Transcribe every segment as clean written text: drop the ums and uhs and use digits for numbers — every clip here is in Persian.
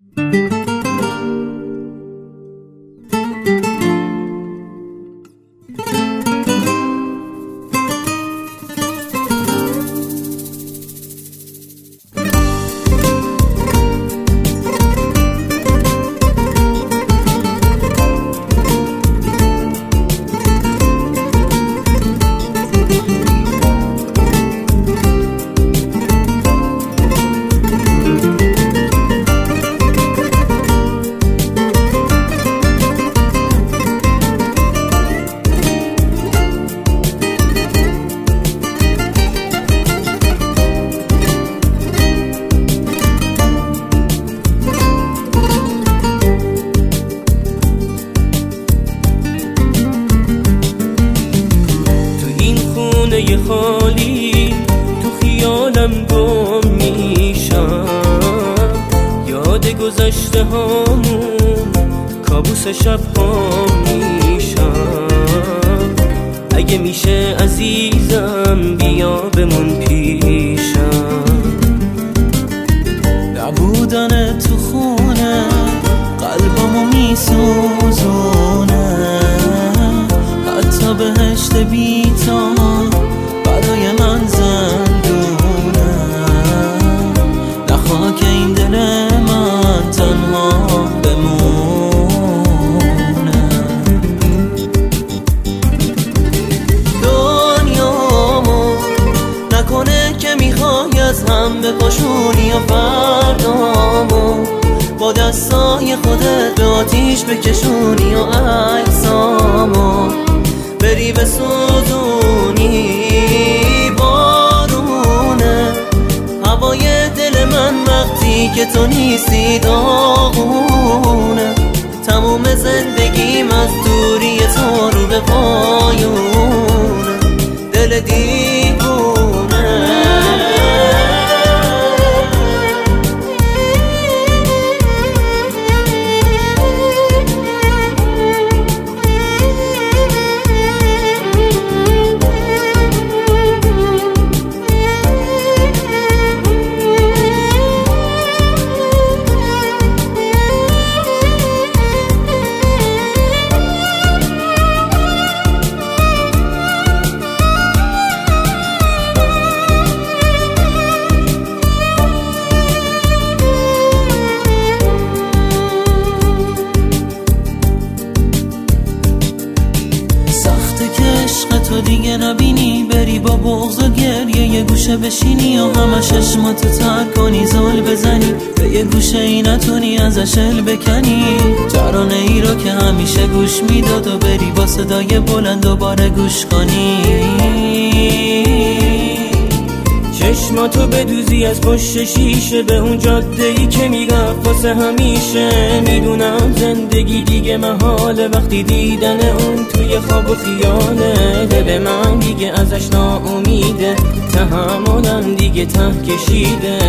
خالی تو خیالم گم میشم، یاد گذشته هامون کابوس شب ها میشم. اگه میشه عزیزم بیا بمون پیشم. نبودن تو خونه قلبمو میسوزونه، حتی بهشت بی‌تا برای من زندونه. نه خاک این دل من تنها بمونه. دنیامو نکنه که میخوای از هم بپاشونی و فردامو با دستای خودت به آتیش بکشونی و عکسامو بری بسوزونی. بارونه هوای دل من وقتی که تو نیستی داغونه. تموم زندگیم از دوری تو رو به پایونه. دل دیوونه تو دیگه نبینی، بری با بغض و گریه یه گوشه بشینی و همه چشماتو تر کنی، زل بزنی به یه گوشه ای نتونی ازش ال بکنی. ترانه ای رو که همیشه گوش میداد و بری با صدای بلند دوباره گوش کنی. چشماتو بدوزی از پشت شیشه به اون جاده ای که میرفت واسه همیشه. میدونم زندگی دیگه محاله وقتی دیدن اون توی خواب و خیاله. دل من دیگه ازش ناامیده، تحملم دیگه ته کشیده.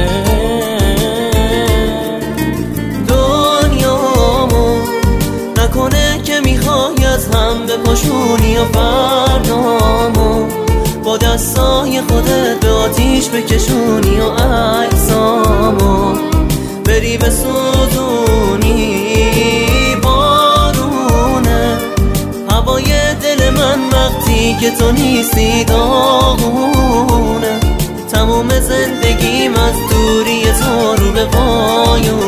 دنیامو نکنه که میخوای از هم بپاشونی و فردامو با دستای خودت به آتیش بکشونی و عکسامو بری بسوزونی. بارونه هوای دل من وقتی که تو نیستی داغونه. تموم زندگیم از دوری تو رو به پایونه.